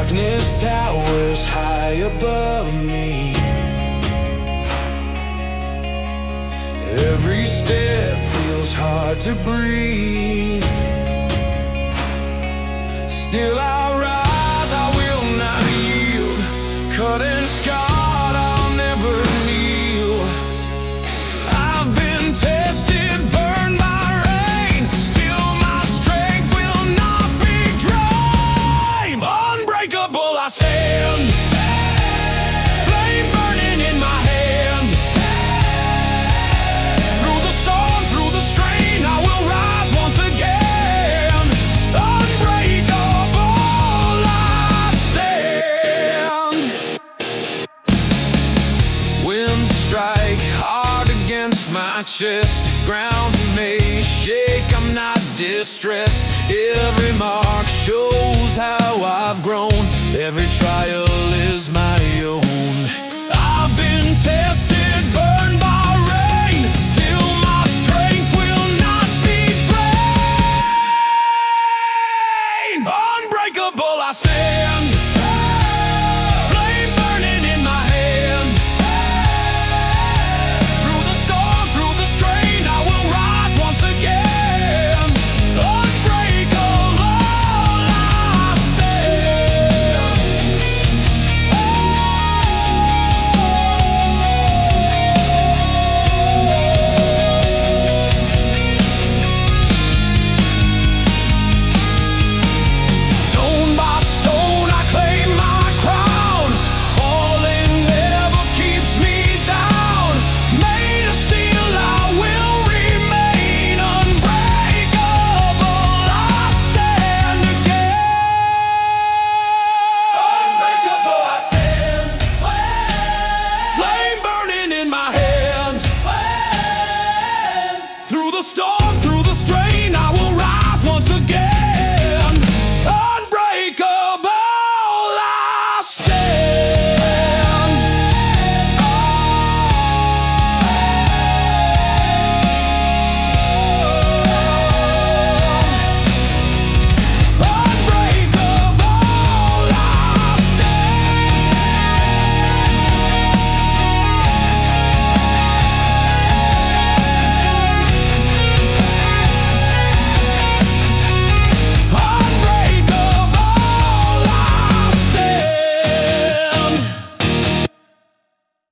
Darkness towers high above me. Every step feels hard to breathe. Still I rise, I will not yield. Cut and scarred, I'll never kneel. I've been tested, burned by rain. Still my strength will not be drained. Unbreakable I stand, flame burning in my hand. Through the storm, through the strain, I will rise once again. Unbreakable I stand. Winds strike hard against my chest. Ground may shake, I'm not distressed. Every mark shows how I've grown. Every trial